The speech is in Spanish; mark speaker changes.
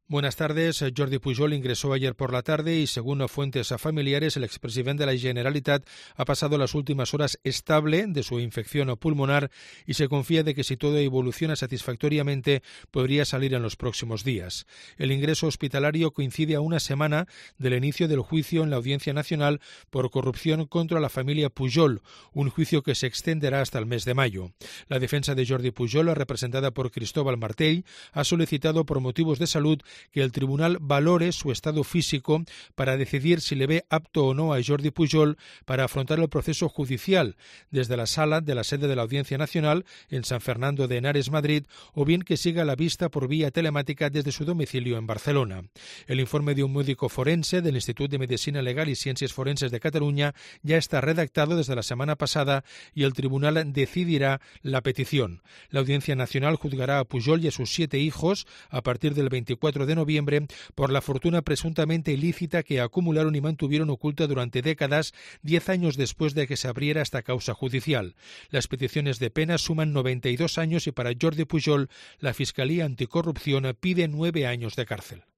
Speaker 1: Buenas tardes. Jordi Pujol ingresó ayer por la tarde y, según fuentes familiares, el expresidente de la Generalitat ha pasado las últimas horas estable de su infección pulmonar y se confía de que, si todo evoluciona satisfactoriamente, podría salir en los próximos días. El ingreso hospitalario coincide a una semana del inicio del juicio en la Audiencia Nacional por corrupción contra la familia Pujol, un juicio que se extenderá hasta el mes de mayo. La defensa de Jordi Pujol, representada por Cristóbal Martell, ha solicitado por motivos de salud que el tribunal valore su estado físico para decidir si le ve apto o no a Jordi Pujol para afrontar el proceso judicial desde la sala de la sede de la Audiencia Nacional en San Fernando de Henares, Madrid, o bien que siga la vista por vía telemática desde su domicilio en Barcelona. El informe de un médico forense del Institut de Medicina Legal y Ciencias Forenses de Cataluña ya está redactado desde la semana pasada y el tribunal decidirá la petición. La Audiencia Nacional juzgará a Pujol y a sus 7 hijos a partir del 24 de noviembre por la fortuna presuntamente ilícita que acumularon y mantuvieron oculta durante décadas, 10 años después de que se abriera esta causa judicial. Las peticiones de pena suman 92 años y para Jordi Pujol la Fiscalía Anticorrupción pide 9 años de cárcel.